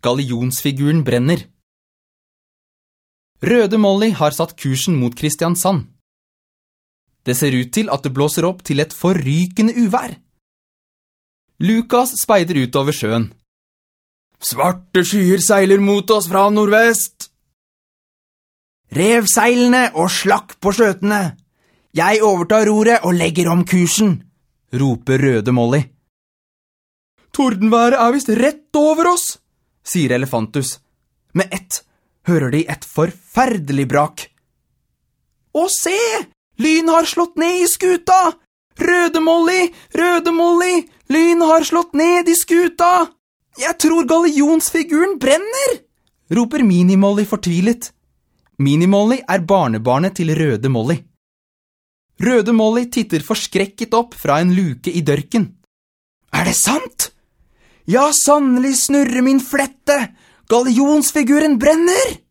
Gallionsfiguren brenner. Røde Molly har satt kursen mot Kristiansand. Det ser ut til at det blåser opp til et forrykende uvær. Lukas speider ut over sjøen. Svarte skyer seiler mot oss fra nordvest. Rev seilene og slakk på skjøtene. Jeg overtar roret og legger om kursen, roper Røde Molly. Tordenværet er vist rett over oss, sier Elefantus. Med ett hører de et forferdelig brak. Å se! Lyn har slått ned i skuta! Røde Molly! Røde Molly! Lyn har slått ned i skuta! Jeg tror gallionsfiguren brenner! Roper Mini-Molly fortvilet. Mini-Molly er barnebarnet til Røde Molly. Røde Molly titter forskrekket opp fra en luke i dørken. Er det sant? Ja, sannelig snurrer min flette! Gallionsfiguren brenner!